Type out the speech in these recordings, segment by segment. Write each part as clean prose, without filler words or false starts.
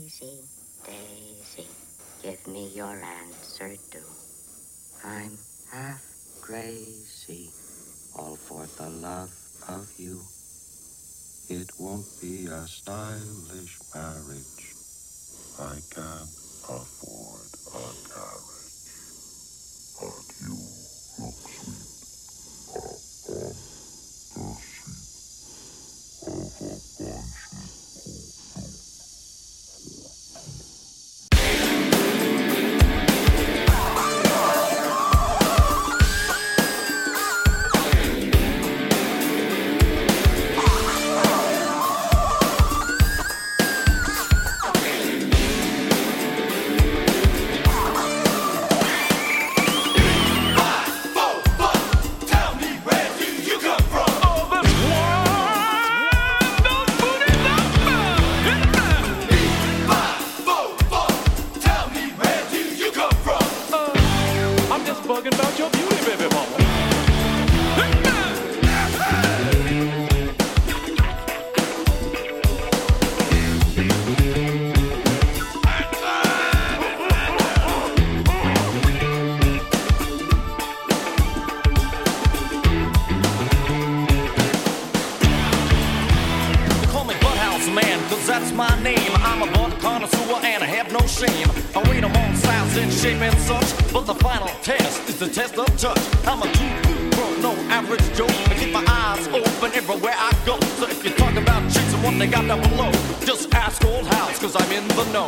Daisy, Daisy, give me your answer too. I'm half crazy, all for the love of you. It won't be a stylish marriage. I can't afford a carriage. But you look sweet upon the seat of a bunchy bugging about your beauty, baby mama. Call me Butthouse Man, 'cause that's my name. I'm a butt connoisseur and I have no shame. I read them all size and shape and such, but the final test is the test of touch. I'm a true pro, no average Joe. I keep my eyes open everywhere I go. So if you're talking about chicks and what they got down below, just ask Old House, 'cause I'm in the know.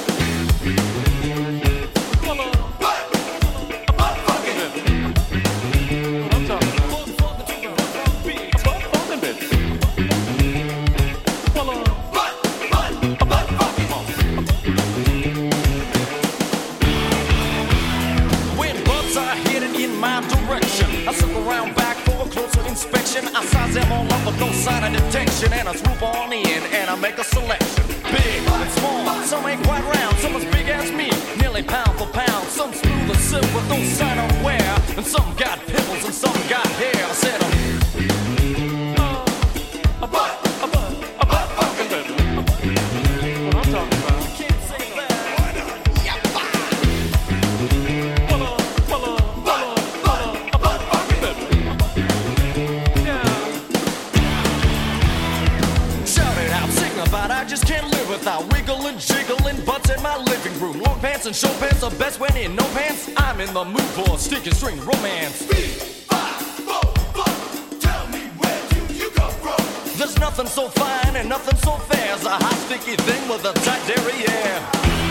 I circle around back for a closer inspection. I size them all up with no sign of detection, and I swoop on in and I make a selection. Big and small, some ain't quite round, some as big as me, nearly pound for pound. Some smooth as silk with no sign of wear, and some got pimples and some got hair. I said a butt fucking baby. What I'm talking about. I can't say that. Why not? Yeah, I just can't live without wiggling, jiggling butts in my living room. Long pants and short pants are best when in no pants. I'm in the mood for sticky string romance. 3, 5, 4, 5. Tell me where do you come from? There's nothing so fine and nothing so fair as a hot sticky thing with a tight derriere.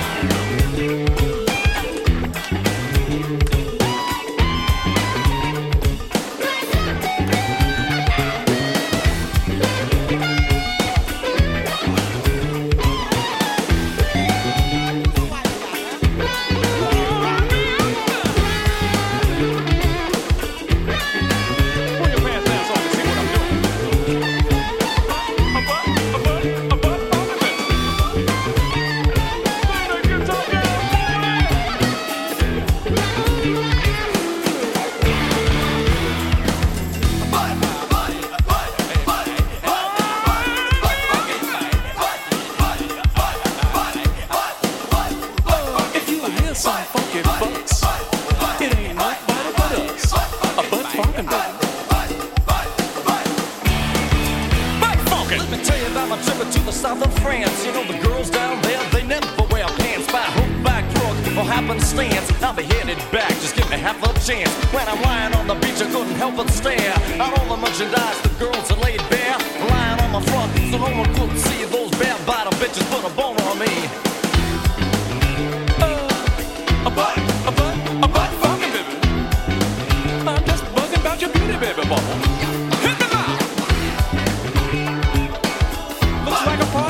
South of France, you know the girls down there, they never wear pants. By hook, by crook, or happenstance, I'll be headed back, just give me half a chance. When I'm lying on the beach, I couldn't help but stare at all the merchandise the girls had laid bare, lying on my front, so no one could see those bare-bottom bitches put a bone on me. A butt fucking baby. I'm just buzzing about your beauty, baby bubble. Hit the mouth. Looks like a party.